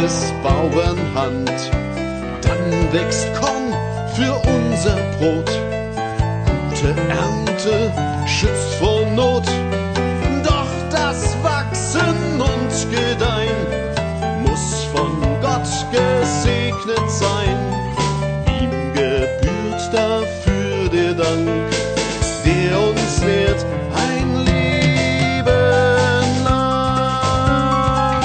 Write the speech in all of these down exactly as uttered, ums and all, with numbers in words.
des Bauern Hand. Dann wächst Korn für unser Brot. Gute Ernte schützt vor Not. Doch das Wachsen und Gedeihen muss von Gott gesegnet sein. Ihm gebührt dafür der Dank, der uns lehrt ein Leben lang.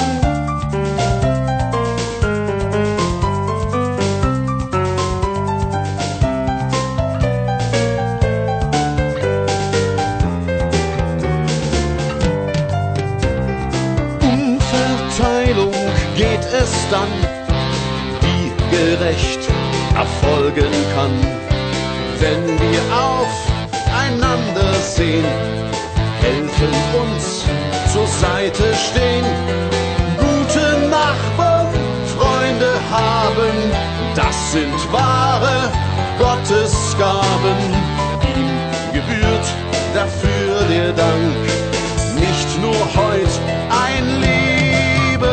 Umverteilung geht es dann, die gerecht erfolgen kann, wenn wir aufeinander sehen, helfen uns zur Seite stehen, gute Nachbarn, Freunde haben, das sind wahre Gottesgaben. Ihm gebührt dafür der Dank, nicht nur heut, ein Leben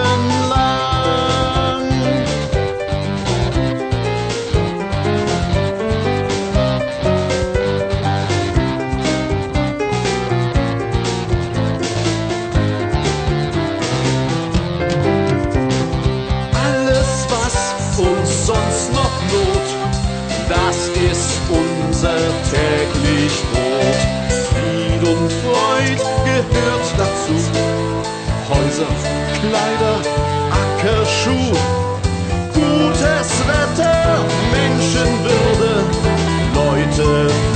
lang. Alles, was uns sonst noch not, das ist unser täglich Brot. Fried und Freud gehört dazu, Häuser, Kleider, Acker, Schuh, gutes Wetter, Menschenwürde, Leute